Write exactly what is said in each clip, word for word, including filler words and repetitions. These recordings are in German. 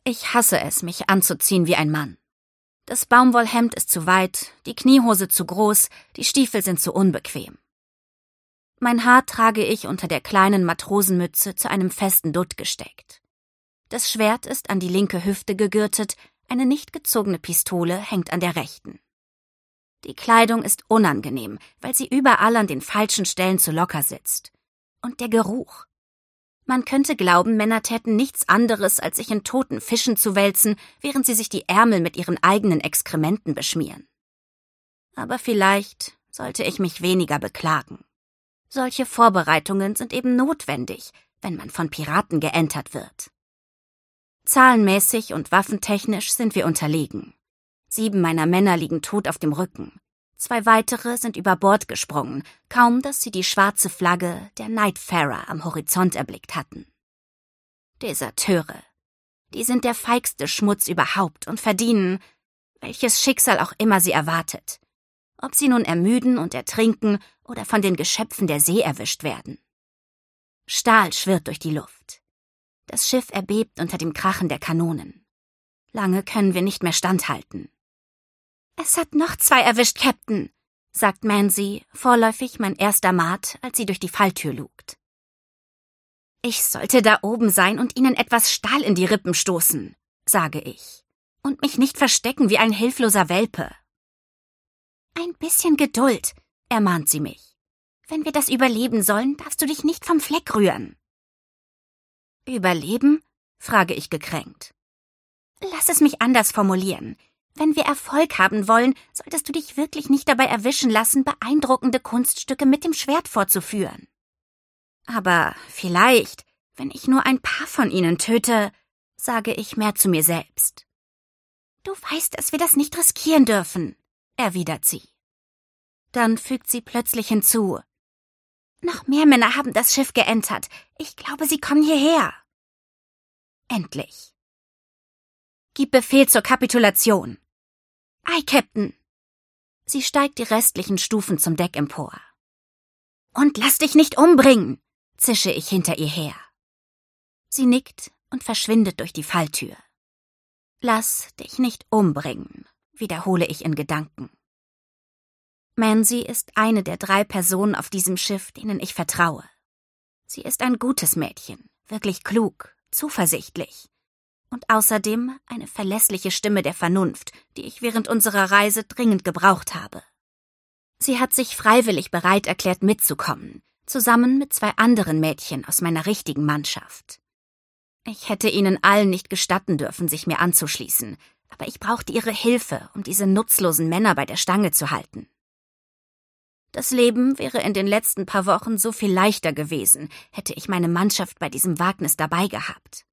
Ich hasse es, mich anzuziehen wie ein Mann. Das Baumwollhemd ist zu weit, die Kniehose zu groß, die Stiefel sind zu unbequem. Mein Haar trage ich unter der kleinen Matrosenmütze zu einem festen Dutt gesteckt. Das Schwert ist an die linke Hüfte gegürtet, eine nicht gezogene Pistole hängt an der rechten. Die Kleidung ist unangenehm, weil sie überall an den falschen Stellen zu locker sitzt. Und der Geruch. Man könnte glauben, Männer täten nichts anderes, als sich in toten Fischen zu wälzen, während sie sich die Ärmel mit ihren eigenen Exkrementen beschmieren. Aber vielleicht sollte ich mich weniger beklagen. Solche Vorbereitungen sind eben notwendig, wenn man von Piraten geentert wird. Zahlenmäßig und waffentechnisch sind wir unterlegen. Sieben meiner Männer liegen tot auf dem Rücken. Zwei weitere sind über Bord gesprungen, kaum dass sie die schwarze Flagge der Nightfarer am Horizont erblickt hatten. Deserteure. Die sind der feigste Schmutz überhaupt und verdienen, welches Schicksal auch immer sie erwartet. Ob sie nun ermüden und ertrinken oder von den Geschöpfen der See erwischt werden. Stahl schwirrt durch die Luft. Das Schiff erbebt unter dem Krachen der Kanonen. Lange können wir nicht mehr standhalten. »Es hat noch zwei erwischt, Captain«, sagt Mansie, vorläufig mein erster Mat, als sie durch die Falltür lugt. »Ich sollte da oben sein und Ihnen etwas Stahl in die Rippen stoßen«, sage ich, »und mich nicht verstecken wie ein hilfloser Welpe.« »Ein bisschen Geduld«, ermahnt sie mich. »Wenn wir das überleben sollen, darfst du dich nicht vom Fleck rühren.« »Überleben?« frage ich gekränkt. »Lass es mich anders formulieren. Wenn wir Erfolg haben wollen, solltest du dich wirklich nicht dabei erwischen lassen, beeindruckende Kunststücke mit dem Schwert vorzuführen. Aber vielleicht, wenn ich nur ein paar von ihnen töte, sage ich mehr zu mir selbst. Du weißt, dass wir das nicht riskieren dürfen, erwidert sie. Dann fügt sie plötzlich hinzu. Noch mehr Männer haben das Schiff geentert. Ich glaube, sie kommen hierher. Endlich. Gib Befehl zur Kapitulation. Ei, Captain. Sie steigt die restlichen Stufen zum Deck empor. Und lass dich nicht umbringen, zische ich hinter ihr her. Sie nickt und verschwindet durch die Falltür. Lass dich nicht umbringen, wiederhole ich in Gedanken. Mansie ist eine der drei Personen auf diesem Schiff, denen ich vertraue. Sie ist ein gutes Mädchen, wirklich klug, zuversichtlich. Und außerdem eine verlässliche Stimme der Vernunft, die ich während unserer Reise dringend gebraucht habe. Sie hat sich freiwillig bereit erklärt, mitzukommen, zusammen mit zwei anderen Mädchen aus meiner richtigen Mannschaft. Ich hätte ihnen allen nicht gestatten dürfen, sich mir anzuschließen, aber ich brauchte ihre Hilfe, um diese nutzlosen Männer bei der Stange zu halten. Das Leben wäre in den letzten paar Wochen so viel leichter gewesen, hätte ich meine Mannschaft bei diesem Wagnis dabei gehabt.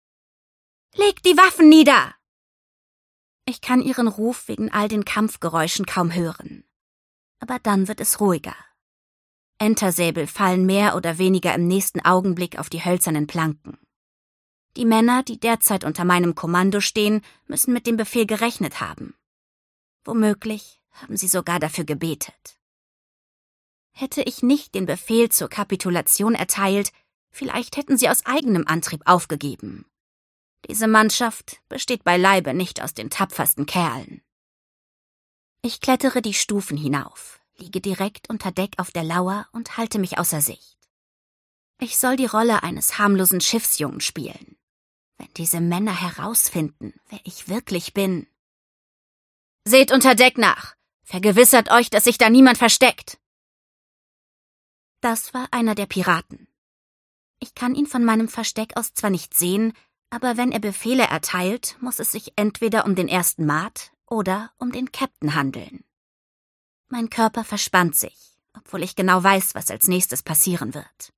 »Legt die Waffen nieder!« Ich kann ihren Ruf wegen all den Kampfgeräuschen kaum hören. Aber dann wird es ruhiger. Entersäbel fallen mehr oder weniger im nächsten Augenblick auf die hölzernen Planken. Die Männer, die derzeit unter meinem Kommando stehen, müssen mit dem Befehl gerechnet haben. Womöglich haben sie sogar dafür gebetet. Hätte ich nicht den Befehl zur Kapitulation erteilt, vielleicht hätten sie aus eigenem Antrieb aufgegeben. Diese Mannschaft besteht beileibe nicht aus den tapfersten Kerlen. Ich klettere die Stufen hinauf, liege direkt unter Deck auf der Lauer und halte mich außer Sicht. Ich soll die Rolle eines harmlosen Schiffsjungen spielen. Wenn diese Männer herausfinden, wer ich wirklich bin. Seht unter Deck nach! Vergewissert euch, dass sich da niemand versteckt! Das war einer der Piraten. Ich kann ihn von meinem Versteck aus zwar nicht sehen, aber wenn er Befehle erteilt, muss es sich entweder um den ersten Mat oder um den Captain handeln. Mein Körper verspannt sich, obwohl ich genau weiß, was als nächstes passieren wird.